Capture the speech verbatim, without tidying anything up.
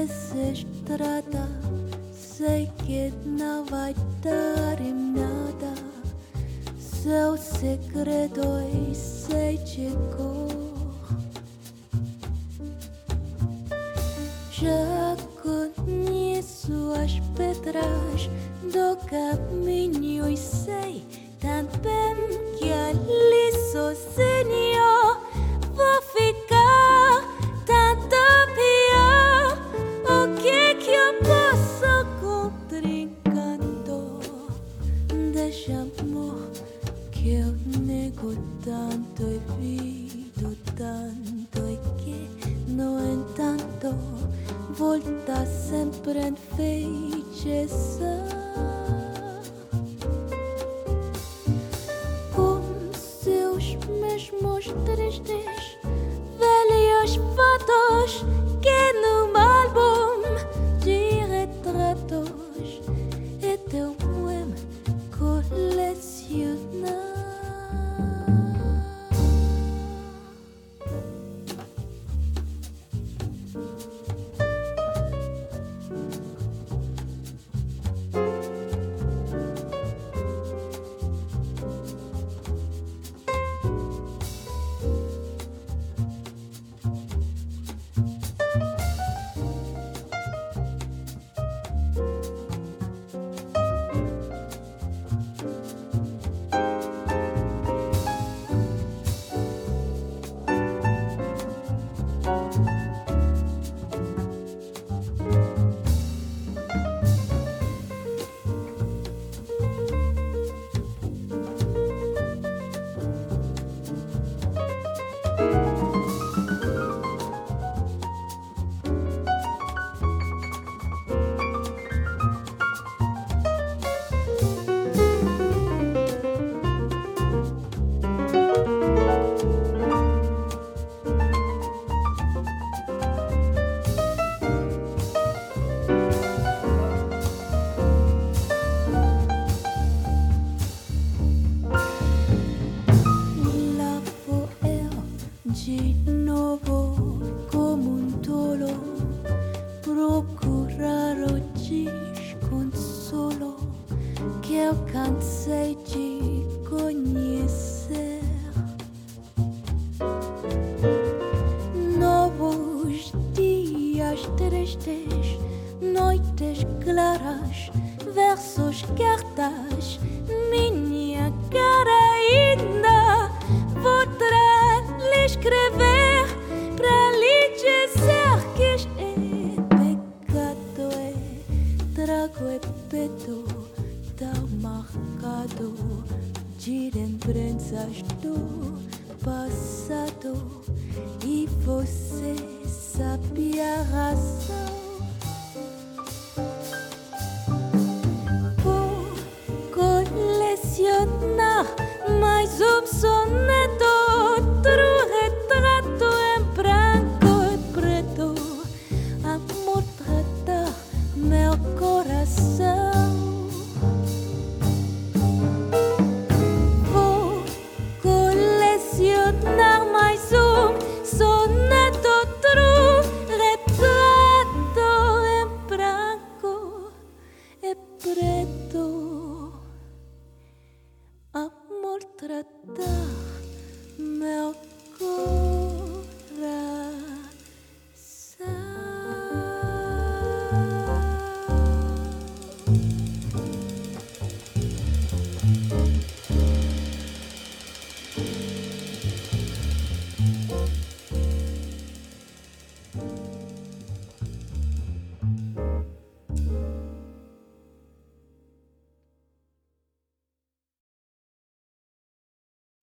desesperada, sei que não vai dar em nada. Seu segredo e sei de cor. Já conheço as pedras do caminho e sei também que ali sozinho vou ficar. Tanto pior, o que é que eu posso contrincando deste amor que eu nego tanto e vivo tanto e que, no entanto, volta sempre a enfeitiçar. Com seus mesmos tristes velhos fotos que num álbum de retratos é teu poema colecionar. De novo, como um tolo, procurar o desconsolo que eu cansei de conhecer. Novos dias tristes, noites claras, versos, cartas, minha cara ainda vou lhe escrever para lhe dizer que este é pecado e trago é peito tão marcado de lembranças do passado e você sabe a razão. Vou colecionar mais um soneto, outro retrato em branco e preto, amor tratar meu coração. Vou colecionar mais um soneto, outro retrato em branco e preto, amor tratar